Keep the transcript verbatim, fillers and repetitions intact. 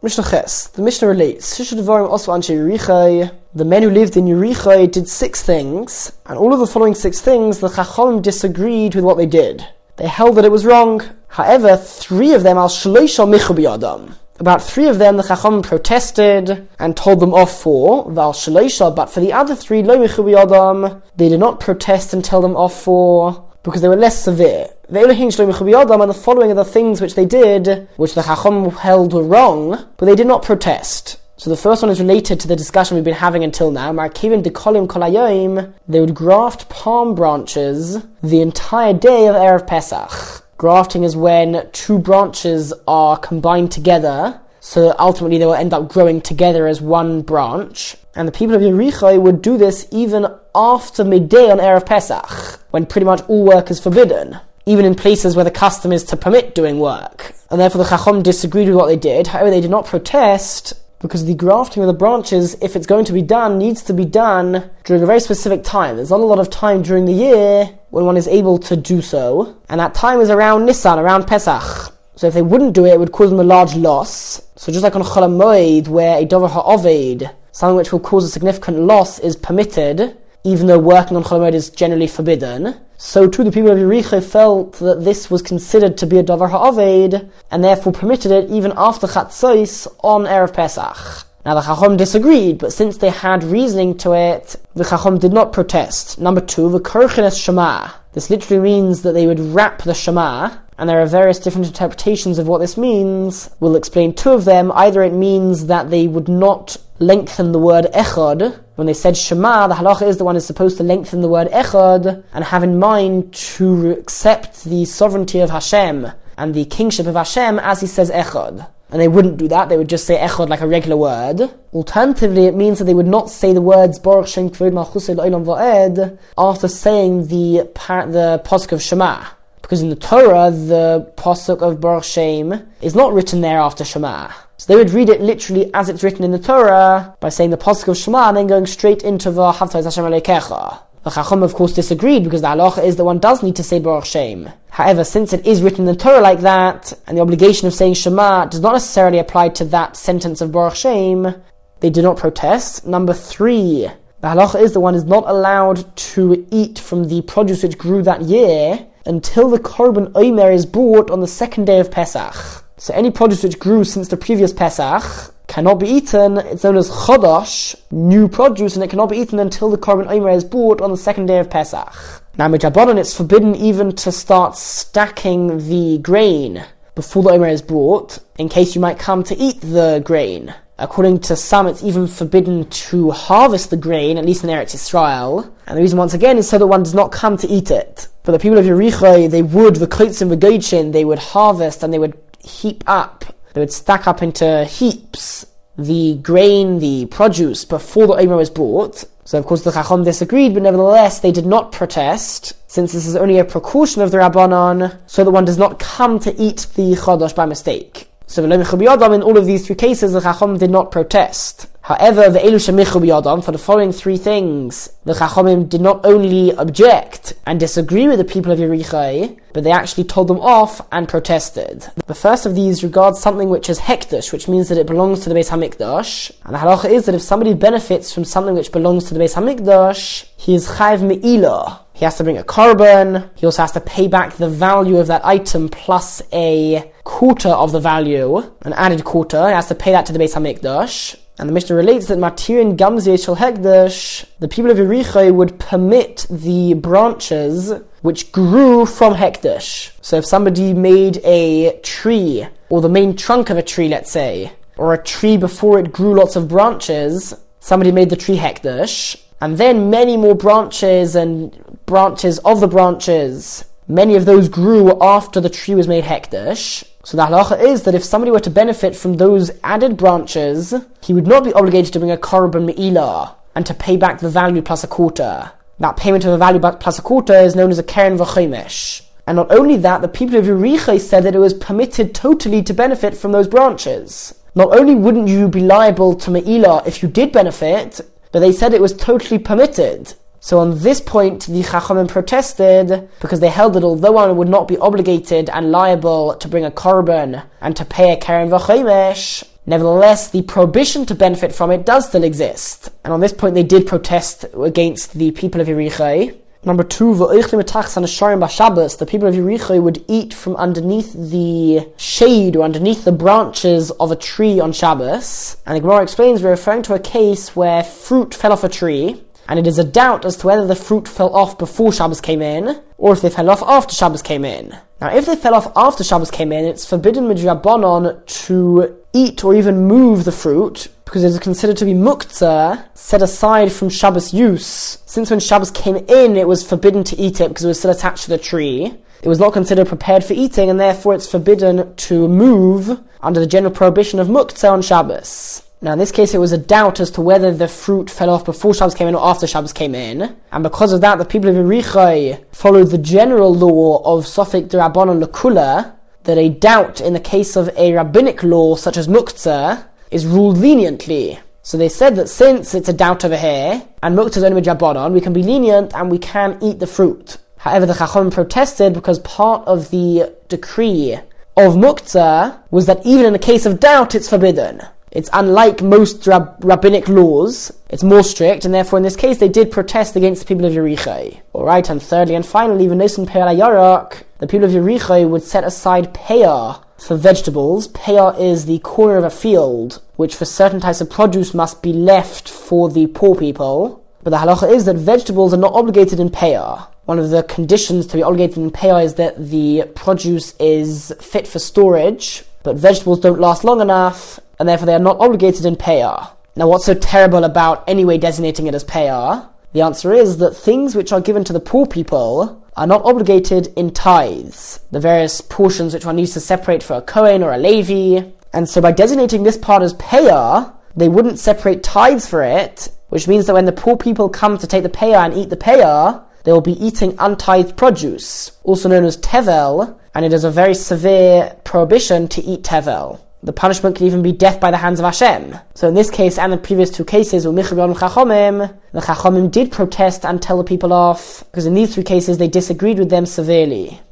Mishnah Ches. The Mishnah relates, the men who lived in Yericho did six things, and all of the following six things, the Chachamim disagreed with what they did. They held that it was wrong. However, three of them, al shloisha michu biyadam. About three of them, the Chachamim protested and told them off for, val shloisha, but for the other three, lo michu biyadam, they did not protest and tell them off for, because they were less severe. And the following are the things which they did, which the Chacham held were wrong, but they did not protest. So the first one is related to the discussion we've been having until now. They would graft palm branches the entire day of Erev Pesach. Grafting is when two branches are combined together, so that ultimately they will end up growing together as one branch. And the people of Yericho would do this even after midday on Erev Pesach, when pretty much all work is forbidden, even in places where the custom is to permit doing work. And therefore the Chacham disagreed with what they did. However, they did not protest, because the grafting of the branches, if it's going to be done, needs to be done during a very specific time. There's not a lot of time during the year when one is able to do so, and that time is around Nisan, around Pesach. So if they wouldn't do it, it would cause them a large loss. So just like on Chol HaMoed, where a Dover HaOved, something which will cause a significant loss, is permitted, even though working on Chol HaMoed is generally forbidden, so too the people of Yericho felt that this was considered to be a Dover HaOved, and therefore permitted it even after Chatzos on Erev Pesach. Now the Chacham disagreed, but since they had reasoning to it, the Chacham did not protest. Number two, the Korchenes Shema. This literally means that they would wrap the Shema, and there are various different interpretations of what this means. We'll explain two of them. Either it means that they would not lengthen the word Echad. When they said Shema, the halacha is the one is supposed to lengthen the word Echad and have in mind to accept the sovereignty of Hashem and the kingship of Hashem as he says Echad. And they wouldn't do that, they would just say Echad like a regular word. Alternatively, it means that they would not say the words Baruch Shem Kvod Malchusei L'Olam Va'ed after saying the, par- the Pasuk of Shema. Because in the Torah, the Pasuk of Baruch Shem is not written there after Shema. So they would read it literally as it's written in the Torah by saying the Pasuk of Shema and then going straight into V'ahavta Hashem Elokecha. The Chacham of course disagreed, because the halacha is that one does need to say Baruch Shem. However, since it is written in the Torah like that, and the obligation of saying Shema does not necessarily apply to that sentence of Baruch Shem, they did not protest. Number three, the halacha is that one is not allowed to eat from the produce which grew that year until the Korban Omer is brought on the second day of Pesach. So any produce which grew since the previous Pesach cannot be eaten. It's known as Chodosh, new produce, and it cannot be eaten until the Korban Omer is brought on the second day of Pesach. Now, midrabanan, it's forbidden even to start stacking the grain before the Omer is brought, in case you might come to eat the grain. According to some, it's even forbidden to harvest the grain, at least in Eretz Yisrael. And the reason, once again, is so that one does not come to eat it. But the people of Yericho, they would, the Kotzim v'Goychin, they would harvest and they would heap up, they would stack up into heaps the grain, the produce, before the Omer was brought. So of course the Chacham disagreed, but nevertheless they did not protest, since this is only a precaution of the Rabbanan, so that one does not come to eat the Chodosh by mistake. So in all of these three cases, the Chacham did not protest. However, the Elu Shemichu B'Yadam, for the following three things, the Chachamim did not only object and disagree with the people of Yericho, but they actually told them off and protested. The first of these regards something which is hekdesh, which means that it belongs to the Beis HaMikdash. And the halacha is that if somebody benefits from something which belongs to the Beis HaMikdash, he is chayv me'ilah. He has to bring a korban, he also has to pay back the value of that item plus a quarter of the value, an added quarter. He has to pay that to the Beis HaMikdash. And the Mishnah relates that Matirin Gamzeh Shel Hekdesh, the people of Yericho would permit the branches which grew from Hekdesh. So if somebody made a tree, or the main trunk of a tree, let's say, or a tree before it grew lots of branches, somebody made the tree Hekdesh, and then many more branches and branches of the branches, many of those grew after the tree was made Hekdesh. So the halacha is that if somebody were to benefit from those added branches, he would not be obligated to bring a korban me'ilah and to pay back the value plus a quarter. That payment of the value plus a quarter is known as a keren v'chomesh. And not only that, the people of Yericho said that it was permitted totally to benefit from those branches. Not only wouldn't you be liable to me'ilah if you did benefit, but they said it was totally permitted. So on this point, the Chachamim protested, because they held that although one would not be obligated and liable to bring a korban and to pay a keren v'chomesh, Nevertheless, the prohibition to benefit from it does still exist. And on this point, they did protest against the people of Yericho. Number two, the people of Yericho would eat from underneath the shade or underneath the branches of a tree on Shabbos. And the Gemara explains we're referring to a case where fruit fell off a tree, and it is a doubt as to whether the fruit fell off before Shabbos came in, or if they fell off after Shabbos came in. Now, if they fell off after Shabbos came in, it's forbidden midrabanan to eat or even move the fruit, because it is considered to be muktzah, set aside from Shabbos use. Since when Shabbos came in, it was forbidden to eat it because it was still attached to the tree. It was not considered prepared for eating, and therefore it's forbidden to move under the general prohibition of muktzah on Shabbos. Now, in this case, it was a doubt as to whether the fruit fell off before Shabbos came in or after Shabbos came in. And because of that, the people of Yericho followed the general law of Sofik D'Rabbanan L'Kula, that a doubt in the case of a rabbinic law, such as muktzah, is ruled leniently. So they said that since it's a doubt over here, and muktzah is only midrabanan, we can be lenient and we can eat the fruit. However, the Chacham protested because part of the decree of muktzah was that even in the case of doubt, it's forbidden. It's unlike most rab- rabbinic laws. It's more strict, and therefore in this case they did protest against the people of Yericho. Alright, and thirdly and finally, v'nosen pe'ah yarak, the people of Yericho would set aside pe'ah for vegetables. Pe'ah is the corner of a field, which for certain types of produce must be left for the poor people. But the halacha is that vegetables are not obligated in pe'ah. One of the conditions to be obligated in pe'ah is that the produce is fit for storage, but vegetables don't last long enough, and therefore they are not obligated in pe'ah. Now, what's so terrible about anyway designating it as pe'ah? The answer is that things which are given to the poor people are not obligated in tithes, the various portions which one needs to separate for a Kohen or a Levi. And so by designating this part as pe'ah, they wouldn't separate tithes for it, which means that when the poor people come to take the pe'ah and eat the pe'ah, they will be eating untithed produce, also known as tevel, and it is a very severe prohibition to eat tevel. The punishment could even be death by the hands of Hashem. So in this case and the previous two cases, the Chachamim did protest and tell the people off, because in these three cases they disagreed with them severely.